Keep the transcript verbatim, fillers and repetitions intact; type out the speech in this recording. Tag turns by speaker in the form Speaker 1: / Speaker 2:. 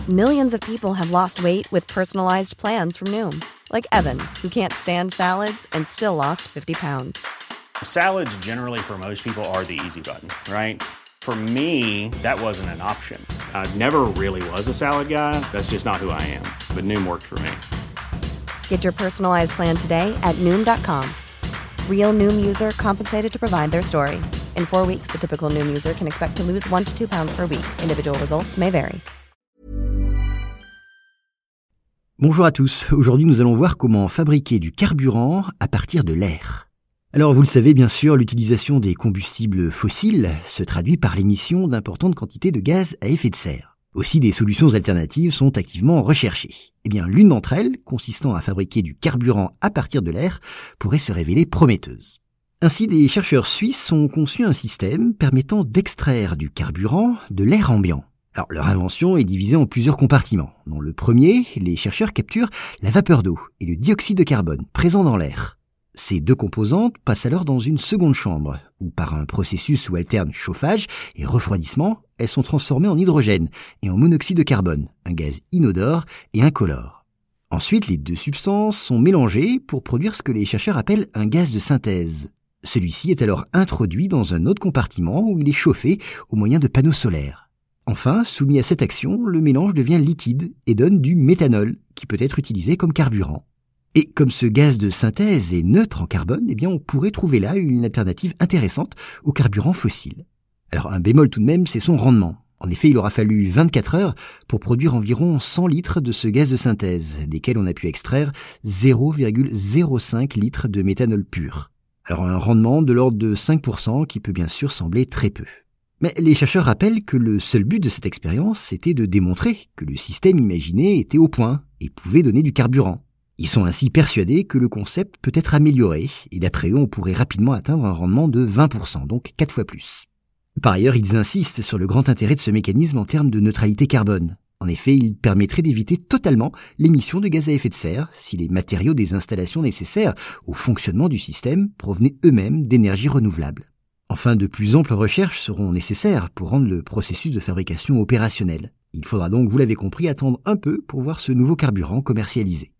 Speaker 1: Millions of people have lost weight with personalized plans from Noom. Like Evan, who can't stand salads and still lost fifty pounds.
Speaker 2: Salads generally for most people are the easy button, right? For me, that wasn't an option. I never really was a salad guy. That's just not who I am. But Noom worked for me.
Speaker 1: Get your personalized plan today at Noom dot com. Real Noom user compensated to provide their story. In four weeks, the typical Noom user can expect to lose one to two pounds per week. Individual results may vary.
Speaker 3: Bonjour à tous, aujourd'hui nous allons voir comment fabriquer du carburant à partir de l'air. Alors vous le savez bien sûr, l'utilisation des combustibles fossiles se traduit par l'émission d'importantes quantités de gaz à effet de serre. Aussi des solutions alternatives sont activement recherchées. Eh bien l'une d'entre elles, consistant à fabriquer du carburant à partir de l'air, pourrait se révéler prometteuse. Ainsi, des chercheurs suisses ont conçu un système permettant d'extraire du carburant de l'air ambiant. Alors, leur invention est divisée en plusieurs compartiments. Dans le premier, les chercheurs capturent la vapeur d'eau et le dioxyde de carbone présent dans l'air. Ces deux composantes passent alors dans une seconde chambre, où par un processus où alternent chauffage et refroidissement, elles sont transformées en hydrogène et en monoxyde de carbone, un gaz inodore et incolore. Ensuite, les deux substances sont mélangées pour produire ce que les chercheurs appellent un gaz de synthèse. Celui-ci est alors introduit dans un autre compartiment où il est chauffé au moyen de panneaux solaires. Enfin, soumis à cette action, le mélange devient liquide et donne du méthanol, qui peut être utilisé comme carburant. Et comme ce gaz de synthèse est neutre en carbone, eh bien on pourrait trouver là une alternative intéressante au carburant fossile. Alors un bémol tout de même, c'est son rendement. En effet, il aura fallu vingt-quatre heures pour produire environ cent litres de ce gaz de synthèse, desquels on a pu extraire zéro virgule zéro cinq litres de méthanol pur. Alors un rendement de l'ordre de cinq pour cent qui peut bien sûr sembler très peu. Mais les chercheurs rappellent que le seul but de cette expérience était de démontrer que le système imaginé était au point et pouvait donner du carburant. Ils sont ainsi persuadés que le concept peut être amélioré et d'après eux on pourrait rapidement atteindre un rendement de vingt pour cent, donc quatre fois plus. Par ailleurs, ils insistent sur le grand intérêt de ce mécanisme en termes de neutralité carbone. En effet, il permettrait d'éviter totalement l'émission de gaz à effet de serre si les matériaux des installations nécessaires au fonctionnement du système provenaient eux-mêmes d'énergies renouvelables. Enfin, de plus amples recherches seront nécessaires pour rendre le processus de fabrication opérationnel. Il faudra donc, vous l'avez compris, attendre un peu pour voir ce nouveau carburant commercialisé.